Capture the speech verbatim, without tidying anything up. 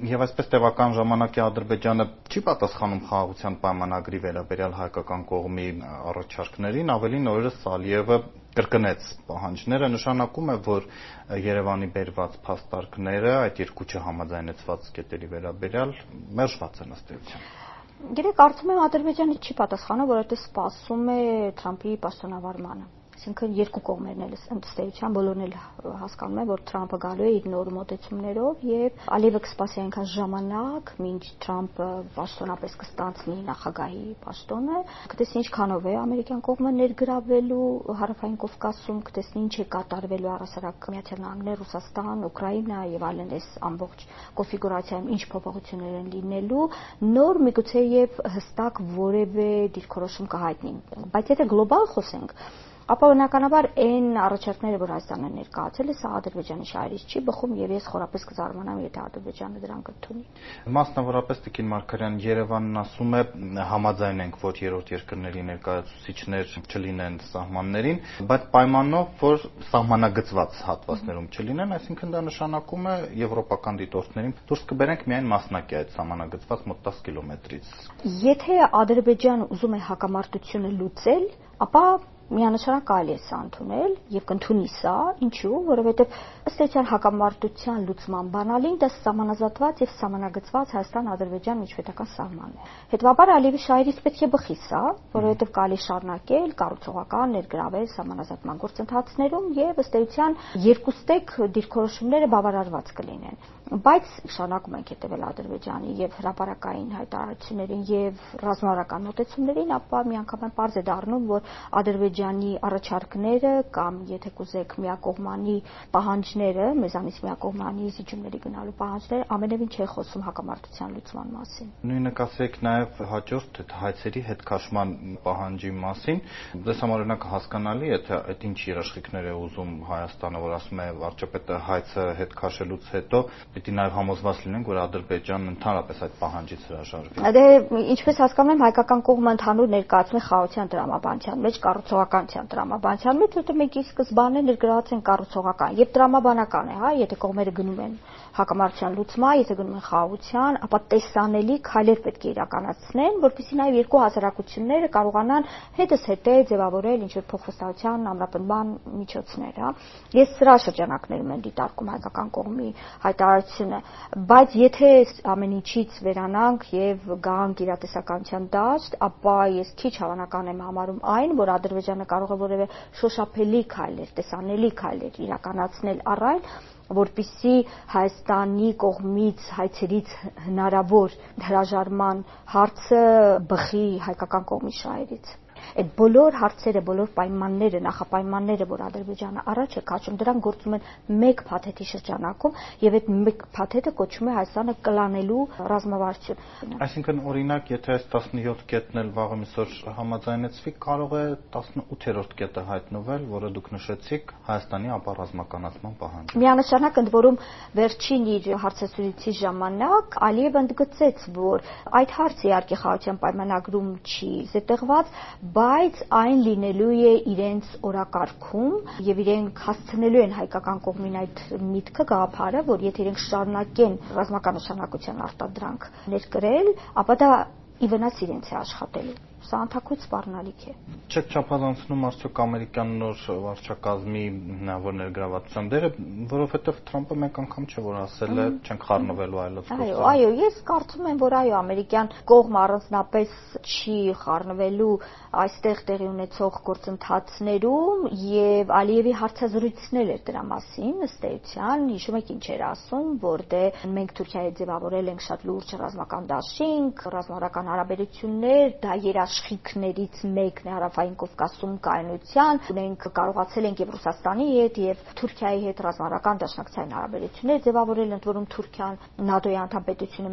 Եվ այսպես տևական ժամանակ է Ադրբեջանը չի պատասխանում խաղաղության պայմանագրի վերաբերյալ հայկական կողմի առաջարկներին, ավելին օրերս Ալիևը կրկնեց պահանջները, նշանակում է, որ Երևանի բերված փաստարկները այդ երկու չհամաձայնեցված կետերի վերաբերյալ մերժված են ըստ էության։ Գիտեք, կարծում եմ Ադրբեջանը չի պատասխանում, որովհետև սպասում է Թրամփի պաշտոնավարմանը։ Այսինքն երկու կողմերն էլ ըստ էության բոլորն էլ հասկանում են, որ Թրամփը գալու է իր նոր մոտեցումներով եւ Ալիևը կսպասի այնքան ժամանակ, մինչ Թրամփը պաշտոնապես կստանցնի նախագահի պաշտոնը, կտեսնի ինչքանով է ամերիկյան կողմը ներգրավելու Հարավային Կովկասում, կտեսնի ինչ է կատարվելու առհասարակ Միացյալ Նահանգներ, Ռուսաստան, Ուկրաինա եւ այլն այս ամբողջ կոնֆիգուրացիայում ինչ փոփոխություններ են լինելու, նոր միգուցե եւ հստակ որևէ դիրքորոշում կհայտնի։ Բայց եթե գլոբալ խոսենք, ապա բնականաբար այն առաջարկները, որ Հայաստանը ներկայացել է, սա Ադրբեջանի շահերից չի բխում եւ ես խորապես կզարմանամ, եթե Ադրբեջանը դրանք ընդունի։ Մասնավորապես Տիկին Մարգարյան, Երևանն ասում է համաձայն ենք, որ երրորդ երկրների ներկայացուցիչներ չլինեն սահմաններին, բայց պայմանով, որ սահմանագծված հատվածներում չլինեն, այսինքն դա նշանակում է եվրոպական դիտորդներին դուրս կբերենք միայն մասնակի այդ սահմանագծված մոտ տասը կիլոմետրից։ Եթե Ադրբեջանը ուզում է հակամարտությունը լուծել, ապա միանշանակ կարելի է սա ընդունել եւ կընդունի սա, ինչու, որովհետեւ ըստ էության հակամարտության լուծման բանալին դա սահմանազատված եւ սահմանագծված Հայաստան-Ադրբեջան միջպետական սահմանն է։ Հետևաբար Ալիևի շահերից պետք է բխի սա, որովհետեւ կարելի շարունակել կառուցողական ներգրավել սահմանազատման գործընթացներում եւ ըստ էության երկուստեք դիրքորոշումները բավարարված կլինեն։ Բայց շարունակում ենք հետևել Ադրբեջանի եւ հրապարակային հայտարարություններին եւ ռազմավարական մոտեցումներին, ապա միանգամայն պարզ է դառնում, որ Ադրբեջանի առաջարկները կամ եթե կուզեք միակողմանի պահանջները, մեզանից միակողմանի զիջումների գնալու պահանջները ամենևին չէ խոսում հակամարտության լուծման մասին։ Նույնը կասեք նաեւ հաջորդ հայցերի հետքաշման պահանջի մասին։ Դες համար օրինակ հասկանալի է, թե այդ ինչ երաշխիքներ է ուզում Հայաստանը, որ ասում է վարչապետը հայցը հետքաշելուց հետո պիտի նաև համոզված լինենք, որ Ադրբեջանն ընդհանրապես այդ պահանջից հրաժարվի։ Դե ինչպես հասկանում եմ, հայկական կողմը ընդհանուր ներկայացնում է խաղաղության տրամաբանության մեջ, կառուցողականության տրամաբանության մեջ, որտեղ մենք ի սկզբանե ներգրաված ենք կառուցողական եւ տրամաբանական է, հա, եթե կողմերը գնում են հակամարտության լուծման, եթե գնում են խաղաղության, ապա տեսանելի քայլեր պետք է իրականացնեն, որպեսզի նաև երկու հասարակությունները կարողանան հետզհետե ձևավորել ինչ-որ փոխվստահության ամրապնդման միջոցներ, հա։ Ես սրա շրջանակներում եմ դիտարկում հայկական կողմի հայտարարությունը, բայց եթե ամեն ինչից վերանանք եւ գանք իրատեսականության դաշտ, ապա ես քիչ հավանական եմ համարում այն, որ Ադրբեջանը կարող է որևէ շոշափելի քայլեր, տեսանելի քայլեր իրականացնել առ այն, որպեսզի Հայաստանի կողմից հայցերից հնարավոր հրաժարման հարցը բխի հայկական կողմի շահերից։ Այդ բոլոր հարցերը, բոլոր պայմանները, նախապայմանները, որ Ադրբեջանը առաջ է քաշում, դրանք գործում են մեկ փաթեթի շրջանակում եւ այդ մեկ փաթեթը կոչվում է Հայաստանը կլանելու ռազմավարություն։ Այսինքն օրինակ, եթե այս տասնյոթ կետն էլ վաղը միսօր համաձայնեցվի, կարող է տասնութերորդ կետը հայտնվել, որը դուք նշեցիք, Հայաստանի ապառազմականացման պահանջը։ Միանշանակ ընդ որում վերջին իր հարցազրույցի ժամանակ Ալիևը ընդգծեց, որ այդ հարցը իհարկե խաղաղության պայմանագրում չի զետեղված, բայց այն լինելու է իրենց օրակարգում եւ իրենք հասցնելու են հայկական կողմին այդ միտքը, գաղափարը, որ եթե իրենք շարունակեն ռազմական նշանակության արտադրանք ներկրել, ապա դա ի վնաս իրենց է աշխատելու։ Սա անթաքույց սպառնալիք է։ Չեք չափազանցնում արդյոք ամերիկյան նոր վարչակազմի հնարավոր ներգրավվածության դերը, որովհետև Թրամփը մեկ անգամ չէ որ ասել է չենք խառնվելու այլոց կողմը։ Այո, այո, ես կարծում եմ, որ այո, ամերիկյան կողմը առանձնապես չի խառնվելու այստեղ տեղի ունեցող գործընթացներում եւ Ալիևի հարցազրույցներ էր դրա մասին, ըստ էության, հիշում եք ինչ էր ասում, որ դե մենք Թուրքիայի ձևավորել ենք շատ լուրջ ռազմական դաշինք, ռազմավարական հարաբերություններ, դա երաշխիքներից մեկն է Հարավային Կովկասում կայունության, ունենք կարողացել ենք եւ Ռուսաստանի հետ եւ Թուրքիայի հետ ռազմավարական դաշնակցային հարաբերություններ ձևավորել, ընդ որում Թուրքիան ՆԱՏՕ-ի անդամ պետություն է,